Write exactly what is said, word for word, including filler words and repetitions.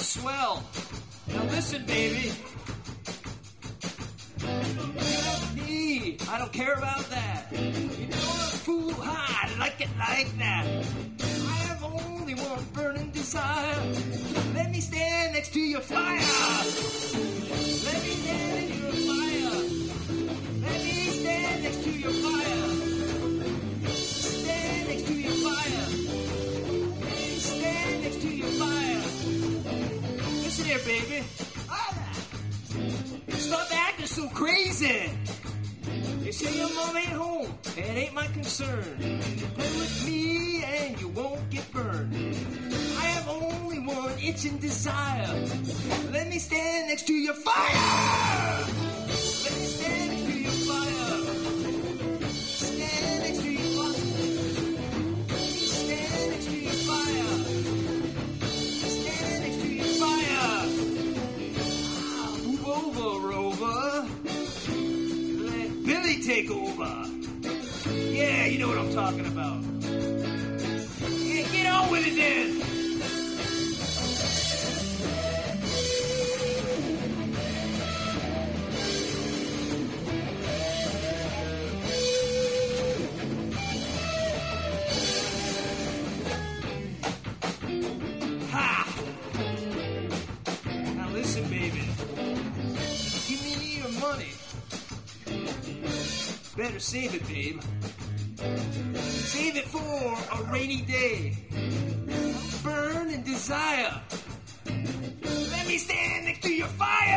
swell. Now listen, baby. Me, I don't care about that. You know I'm fool high, I like it like that. I have only one burning desire. Let me stand next to your fire. Let me stand in your fire. Let me stand next to your fire. Stand next to your fire. Let me stand next to your fire. Listen here, baby. Stop acting so crazy. You say your mom ain't home, it ain't my concern. Play with me and you won't get burned. I have only one itching desire. Let me stand next to your fire. Let me stand next to your fire. Stand next to your fire. Stand next to your fire. Stand next to your fire. Ah, move over, Rover. Billy take over. Yeah, you know what I'm talking about. Yeah, get on with it then. Ha! Now listen, baby. Give me your money. Better save it, babe. Save it for a rainy day. Burn and desire. Let me stand next to your fire.